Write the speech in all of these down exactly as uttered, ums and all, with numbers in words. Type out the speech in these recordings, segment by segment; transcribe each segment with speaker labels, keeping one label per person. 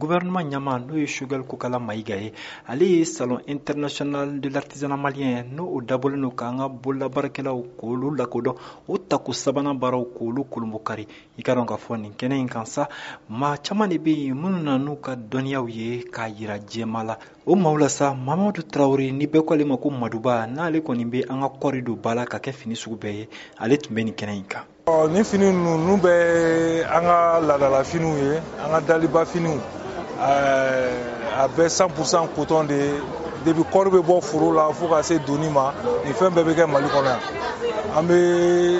Speaker 1: gouvernement ɲama n'o ye Choguel Kokala Maïga ye ale ye salon international de l'artisanat malien n'o o dabɔlen do k'an ka bololabaarakɛlaw k'olu lakodɔn o tako sabanan baaraw k'olu kolonbo kari i ka dɔn k'a fɔ nin kɛnɛ in kan sa maa caman de bɛ yen minnu na n'u ka dɔnniyaw ye k'a yira jɛma la o maaw la sa Mamadu Tarawele ni bɛɛ ko ale ma ko Maduba n'ale kɔni bɛ an ka kɔɔri don ba la ka kɛ fini sugu bɛɛ ye ale tun bɛ nin kɛnɛ in kan.
Speaker 2: Ni fini ninnu bɛ an ka laadala finiw ye an ka daliba finiw a bɛ cent pour cent coton de ye depuis kɔɔri bɛ bɔ foro la fo ka se donni ma nin fɛn bɛɛ bɛ kɛ Mali kɔnɔ yan an bɛ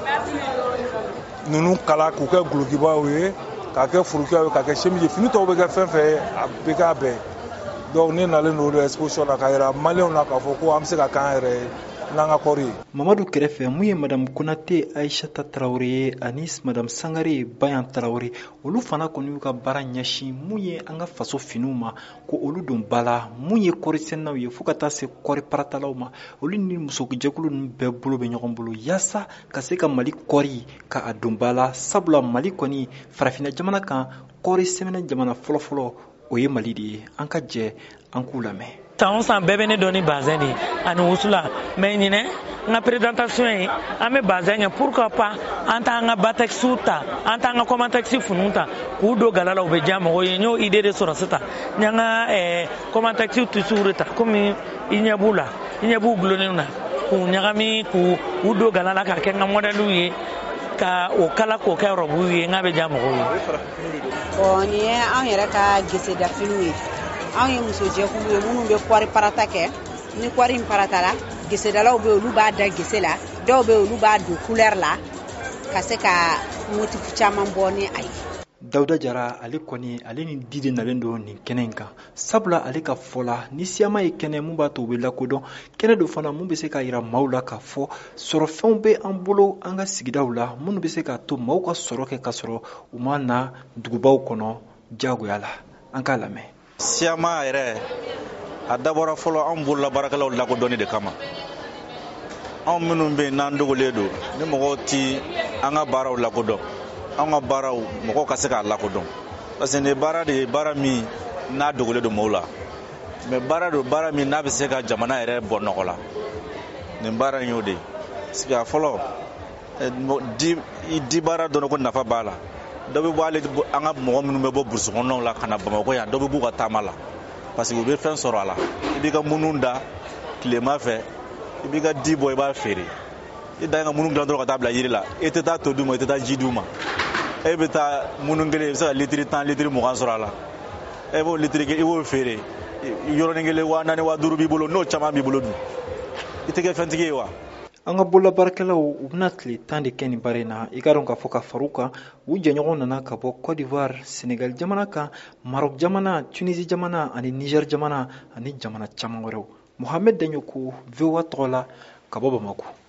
Speaker 2: ninnu kala k'u kɛ gulokibaw ye k'a kɛ furukiyaw ye k'a kɛ chemise fini tɔw bɛ kɛ fɛn fɛn ye a bɛ k'a bɛɛ donc ne nalen don exposition na k'a jira maliyɛnw na k'a fɔ ko an bɛ se ka k'an yɛrɛ ye n'an ka kɔɔri ye.
Speaker 1: Mamadu kɛrɛfɛ mun ye madame Konate Aïssata Tarawele ye ani madame Sangare Bayan Tarawele olu fana kɔni y'u ka baara ɲɛsin mun ye an ka faso finiw ma ko olu don ba la mun ye kɔɔri sɛnɛnaw ye fo ka taa se kɔɔri paratalaw ma olu ni musojɛkulu ninnu bɛɛ bolo bɛ ɲɔgɔn bolo yaasa ka se ka Mali kɔɔri ka a don ba la sabula Mali kɔni farafinna jamana kan kɔɔri sɛnɛ jamana fɔlɔfɔlɔ o ye Mali de ye an ka jɛ an k'u lamɛn.
Speaker 3: San san bɛɛ bɛ ne dɔn ni bazɛn de ani wusula mais ɲinɛ n ka présentation ye an bɛ bazɛn kɛ pourquoi pas an t'an ka batexu ta an t'an ka commandexi funu ta k'u don gala la u bɛ diya mɔgɔw ye n y'o idée de sɔrɔ sisan n y'an ka commandexi tisiw de ta komi i ɲɛ b'u la i ɲɛ b'u gulonnen na k'u ɲagami k'u don gala la k'a kɛ n ka modèle ye ka o kala k'o kɛ robe ye n k'a bɛ diya mɔgɔw ye.
Speaker 4: Bon nin ye an yɛrɛ ka geseda finiw ye. Anw ye musojɛkulu ye minnu bɛ kɔɔri parata kɛ ni kɔɔri in paratala gesedalaw bɛ olu b'a da gese la dɔw bɛ olu b'a don couleur la ka se ka motif caman bɔ ni a ye.
Speaker 1: Dawuda Jara ale kɔni ale ni di de nalen don nin kɛnɛ in kan sabula ale ka fɔ la ni siyama ye kɛnɛ mun b'a to u bɛ lakodɔn kɛnɛ do fana mun bɛ se ka yira maaw la k'a fɔ sɔrɔfɛnw bɛ an bolo an ka sigidaw la minnu bɛ se k'a to maaw ka sɔrɔ kɛ ka sɔrɔ u ma na dugubaw kɔnɔ jagoya la an k'a lamɛn.
Speaker 5: Siyama yɛrɛ a dabɔra fɔlɔ anw bololabaarakɛlaw lakodɔnni de kama anw minnu bɛ yen n'an dogolen don ni mɔgɔw ti an ka baaraw lakodɔn an ka baaraw mɔgɔw ka se k'a lakodɔn parce que nin baara de ye baara min n'a dogolen don mɔgɔw la mais baara do baara min n'a bɛ se ka jamana yɛrɛ bɔ nɔgɔ la nin baara in y'o de ye parce que a fɔlɔ di di baara dɔn ko nafa b'a la dɔ bɛ bɔ ale an ka mɔgɔ minnu bɛ bɔ burusi kɔnɔnaw la ka na Bamakɔ yan dɔ bɛ b'u ka taama la parce que u bɛ fɛn sɔrɔ a la i b'i ka munun da tilema fɛ i b'i ka di bɔ i b'a feere i dan ka munun dilan dɔrɔn ka taa bila yiri la i tɛ taa to d'u ma i tɛ taa ji d'u ma e bɛ taa munun kelen i bɛ se ka litiri tan litiri mugan sɔrɔ a la e b'o litiri i b'o feere yɔrɔnin kelen wa naani wa duuru b'i bolo n'o caman b'i bolo dun i tɛ kɛ fɛntigi ye wa.
Speaker 1: An ka bololabaarakɛlaw u bɛna tile tan de kɛ nin baara in na i ka dɔn k'a fɔ ka far'u kan u jɛɲɔgɔn nana ka bɔ Côte d'Ivoire Sénégal jamana kan Maroc jamana Tunisie jamana ani Niger jamana ani jamana caman wɛrɛw. Mohamed Daɲoko V O A tɔgɔ la ka bɔ Bamako.